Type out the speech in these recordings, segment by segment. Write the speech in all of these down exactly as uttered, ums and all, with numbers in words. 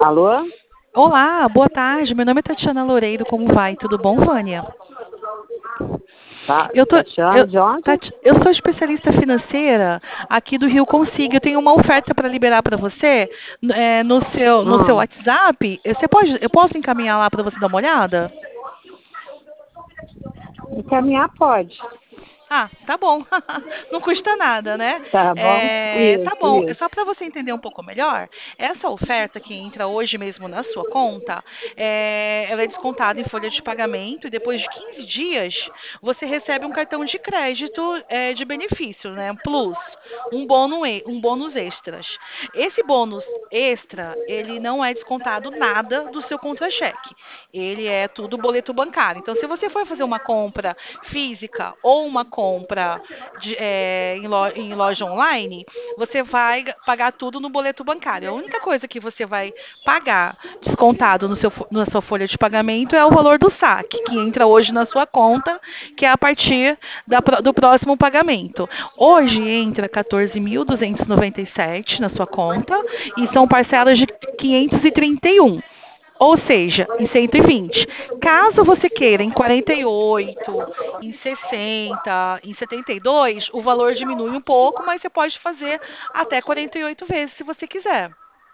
Alô? Olá, boa tarde. Meu nome é Tatiana Loureiro. Como vai? Tudo bom, Vânia? Tá, Eu tô, Tatiana, eu, de onde? Tati- eu sou especialista financeira aqui do Rio Consigo. Eu tenho uma oferta para liberar para você é, no seu no seu Hum, WhatsApp. Você pode, eu posso encaminhar lá para você dar uma olhada? encaminhar pode. Ah, tá bom. Não custa nada, né? Tá bom? É, tá Isso, bom. É isso. só para você entender um pouco melhor. Essa oferta que entra hoje mesmo na sua conta, é, ela é descontada em folha de pagamento e depois de quinze dias você recebe um cartão de crédito é, de benefício, né? Um plus, um bônus, e- um bônus extras. Esse bônus extra, ele não é descontado nada do seu contra-cheque. Ele é tudo boleto bancário. Então, se você for fazer uma compra física ou uma compra de, é, em, lo- em loja online, você vai ga- pagar tudo no boleto bancário. A única coisa que você vai pagar descontado no seu, fo- na sua folha de pagamento é o valor do saque, que entra hoje na sua conta, que é a partir da pro- do próximo pagamento. Hoje entra quatorze mil duzentos e noventa e sete na sua conta e são parcelas de quinhentos e trinta e um. Ou seja, em cento e vinte. Caso você queira em quarenta e oito, em sessenta, em setenta e dois, o valor diminui um pouco, mas você pode fazer até quarenta e oito vezes se você quiser.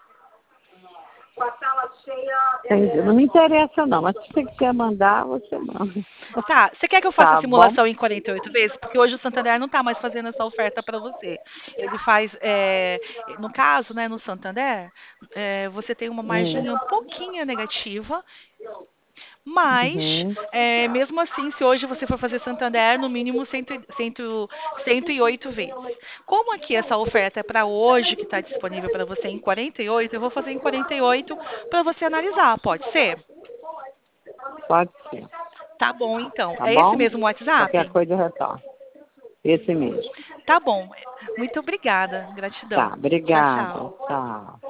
Entendi. Não me interessa não, mas se você quiser mandar, você manda. Tá, você quer que eu faça a Tá bom? simulação em quarenta e oito vezes? Porque hoje o Santander não está mais fazendo essa oferta para você. Ele faz, é, no caso, né, no Santander, é, você tem uma Hum. margem um pouquinho negativa. Mas, Uhum. é, mesmo assim, se hoje você for fazer Santander, no mínimo cem, cem, cento e oito vezes. Como aqui essa oferta é para hoje, que está disponível para você em quarenta e oito, eu vou fazer em quarenta e oito para você analisar, pode ser? Pode ser. Tá bom, então. Tá É esse bom? mesmo Qualquer WhatsApp? coisa eu retorno. Esse mesmo. Tá bom. Muito obrigada. Tá, Gratidão. Tchau, obrigada. tchau. Tchau.